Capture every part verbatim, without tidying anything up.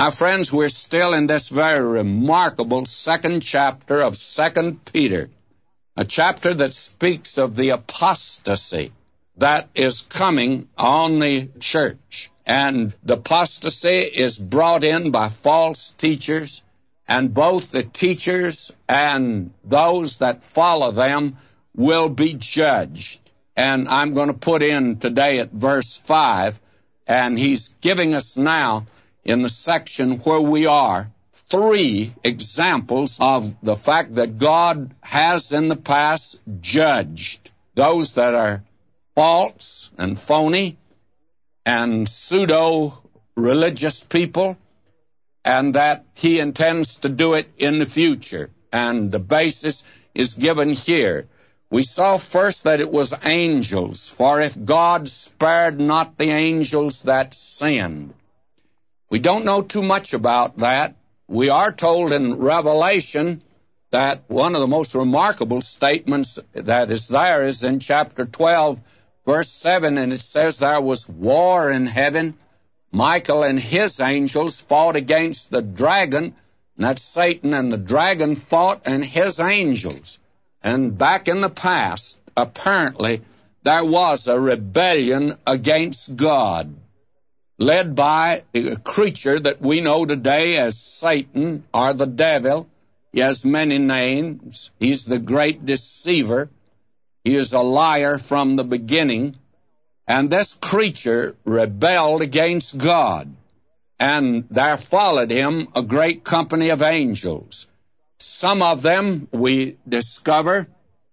Now, friends, we're still in this very remarkable second chapter of Second Peter, a chapter that speaks of the apostasy that is coming on the church. And the apostasy is brought in by false teachers, and both the teachers and those that follow them will be judged. And I'm going to put in today at verse five, and he's giving us now in the section where we are three examples of the fact that God has in the past judged those that are false and phony and pseudo-religious people, and that he intends to do it in the future. And the basis is given here. We saw first that it was angels, for if God spared not the angels that sinned. We don't know too much about that. We are told in Revelation that one of the most remarkable statements that is there is in chapter twelve, verse seven, and it says there was war in heaven. Michael and his angels fought against the dragon, and that's Satan, and the dragon fought and his angels. And back in the past, apparently, there was a rebellion against God, led by a creature that we know today as Satan, or the devil. He has many names. He's the great deceiver. He is a liar from the beginning. And this creature rebelled against God, and there followed him a great company of angels. Some of them, we discover,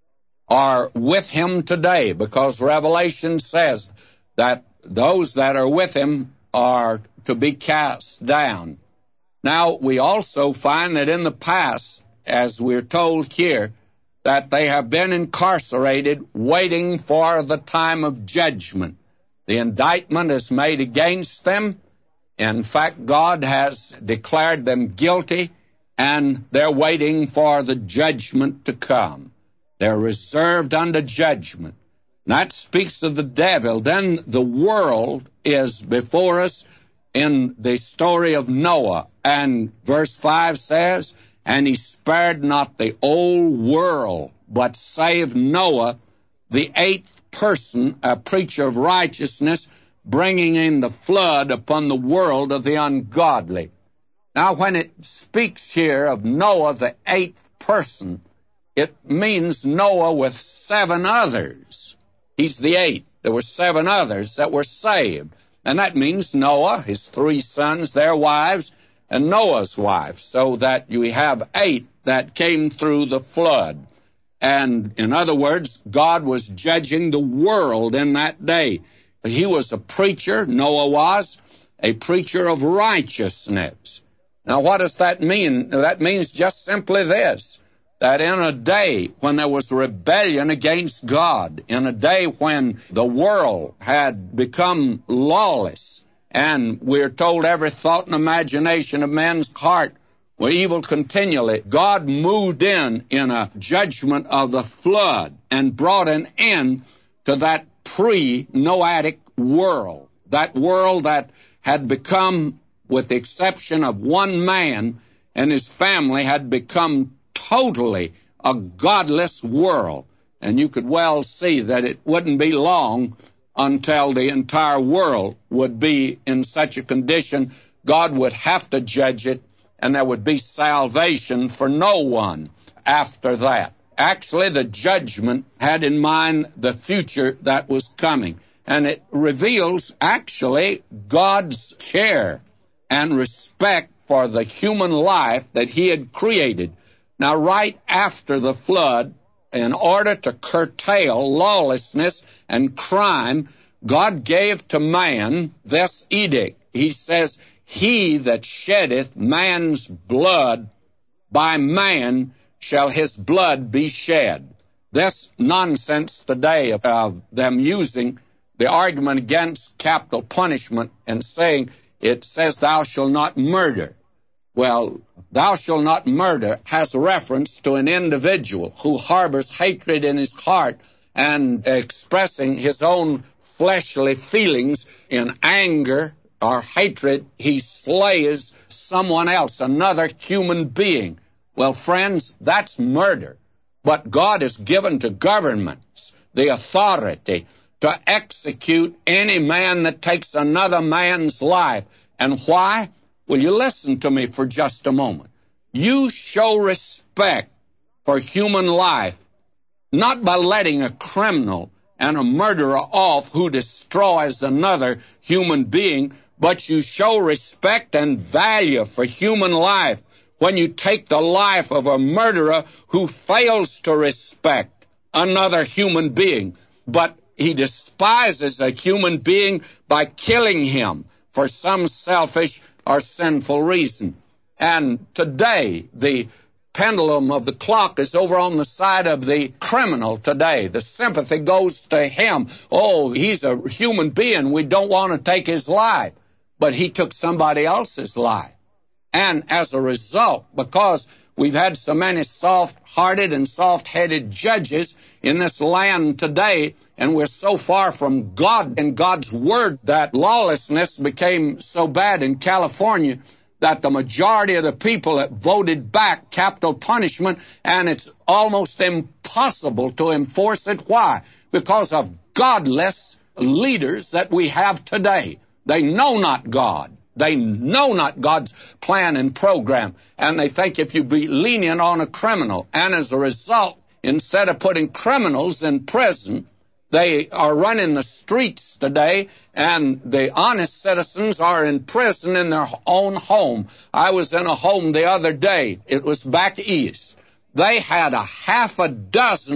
are with him today, because Revelation says that those that are with him are to be cast down. Now, we also find that in the past, as we're told here, that they have been incarcerated waiting for the time of judgment. The indictment is made against them. In fact, God has declared them guilty, and they're waiting for the judgment to come. They're reserved unto judgment. That speaks of the devil. Then the world is before us in the story of Noah. And verse five says, and he spared not the old world, but saved Noah, the eighth person, a preacher of righteousness, bringing in the flood upon the world of the ungodly. Now, when it speaks here of Noah, the eighth person, it means Noah with seven others. He's the eighth. There were seven others that were saved. And that means Noah, his three sons, their wives, and Noah's wife, so that you have eight that came through the flood. And in other words, God was judging the world in that day. He was a preacher, Noah was, a preacher of righteousness. Now, what does that mean? That means just simply this, that in a day when there was rebellion against God, in a day when the world had become lawless, and we're told every thought and imagination of man's heart were evil continually, God moved in in a judgment of the flood and brought an end to that pre-Noahic world, that world that had become, with the exception of one man and his family, had become totally a godless world. And you could well see that it wouldn't be long until the entire world would be in such a condition, God would have to judge it, and there would be salvation for no one after that. Actually, the judgment had in mind the future that was coming, and it reveals actually God's care and respect for the human life that he had created. Now, right after the flood, in order to curtail lawlessness and crime, God gave to man this edict. He says, he that sheddeth man's blood, by man shall his blood be shed. This nonsense today of them using the argument against capital punishment and saying, it says thou shalt not murder. Well, thou shalt not murder has reference to an individual who harbors hatred in his heart and expressing his own fleshly feelings in anger or hatred, he slays someone else, another human being. Well, friends, that's murder. But God has given to governments the authority to execute any man that takes another man's life. And why? Will you listen to me for just a moment? You show respect for human life not by letting a criminal and a murderer off who destroys another human being, but you show respect and value for human life when you take the life of a murderer who fails to respect another human being, but he despises a human being by killing him for some selfish or sinful reason. And today, the pendulum of the clock is over on the side of the criminal today. The sympathy goes to him. Oh, he's a human being. We don't want to take his life. But he took somebody else's life. And as a result, because we've had so many soft-hearted and soft-headed judges in this land today, and we're so far from God and God's Word that lawlessness became so bad in California that the majority of the people have voted back capital punishment, and it's almost impossible to enforce it. Why? Because of godless leaders that we have today. They know not God. They know not God's plan and program, and they think if you be lenient on a criminal, and as a result, instead of putting criminals in prison, they are running the streets today, and the honest citizens are in prison in their own home. I was in a home the other day. It was back east. They had a half a dozen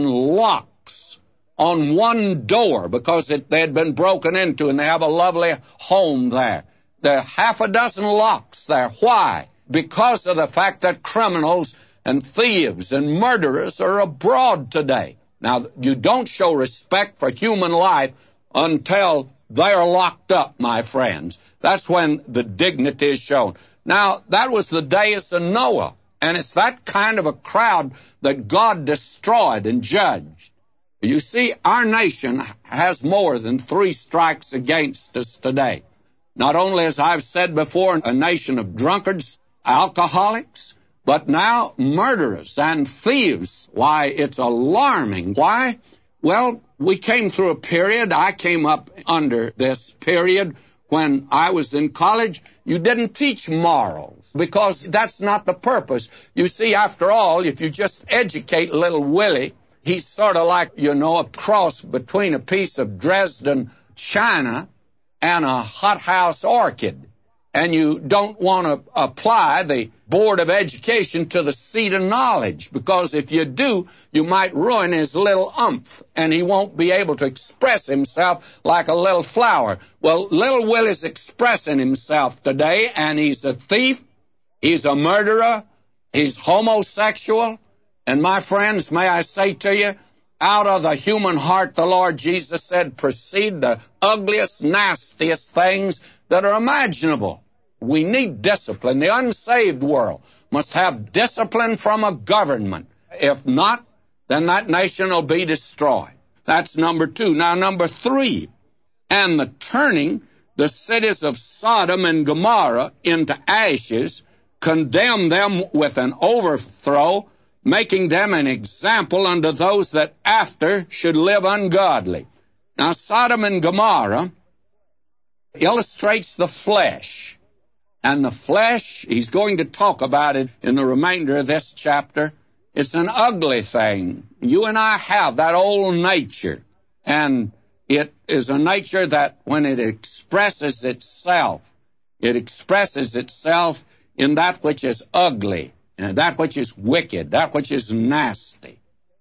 locks on one door because it, they had been broken into, and they have a lovely home there. There are half a dozen locks there. Why? Because of the fact that criminals and thieves and murderers are abroad today. Now, you don't show respect for human life until they're locked up, my friends. That's when the dignity is shown. Now, that was the days of Noah, and it's that kind of a crowd that God destroyed and judged. You see, our nation has more than three strikes against us today. Not only, as I've said before, a nation of drunkards, alcoholics, but now murderers and thieves. Why, it's alarming. Why? Well, we came through a period, I came up under this period when I was in college. You didn't teach morals because that's not the purpose. You see, after all, if you just educate little Willie, he's sort of like, you know, a cross between a piece of Dresden china and a hothouse orchid. And you don't want to apply the Board of Education to the seat of knowledge, because if you do, you might ruin his little umph, and he won't be able to express himself like a little flower. Well, little Willie's expressing himself today, and he's a thief, he's a murderer, he's homosexual, and my friends, may I say to you, out of the human heart, the Lord Jesus said, proceed the ugliest, nastiest things that are imaginable. We need discipline. The unsaved world must have discipline from a government. If not, then that nation will be destroyed. That's number two. Now, number three, and the turning the cities of Sodom and Gomorrah into ashes, condemn them with an overthrow, making them an example unto those that after should live ungodly. Now, Sodom and Gomorrah illustrates the flesh. And the flesh, he's going to talk about it in the remainder of this chapter. It's an ugly thing. You and I have that old nature. And it is a nature that when it expresses itself, it expresses itself in that which is ugly, and that which is wicked, that which is nasty.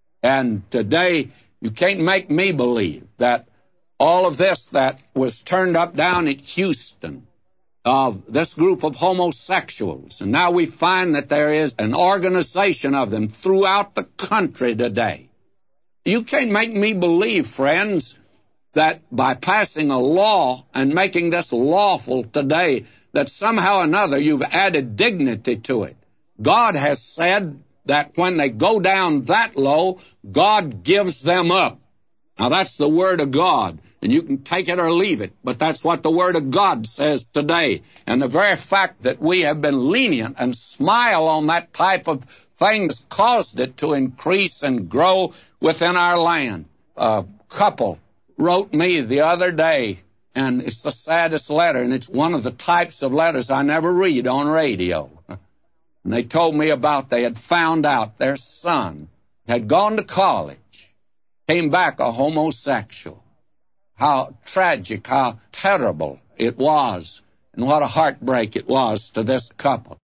And today, you can't make me believe that all of this that was turned up down at Houston, of this group of homosexuals, and now we find that there is an organization of them throughout the country today. You can't make me believe, friends, that by passing a law and making this lawful today, that somehow or another you've added dignity to it. God has said that when they go down that low, God gives them up. Now that's the Word of God. And you can take it or leave it, but that's what the Word of God says today. And the very fact that we have been lenient and smile on that type of thing has caused it to increase and grow within our land. A couple wrote me the other day, and it's the saddest letter, and it's one of the types of letters I never read on radio. And they told me about they had found out their son had gone to college, came back a homosexual. How tragic, how terrible it was, and what a heartbreak it was to this couple.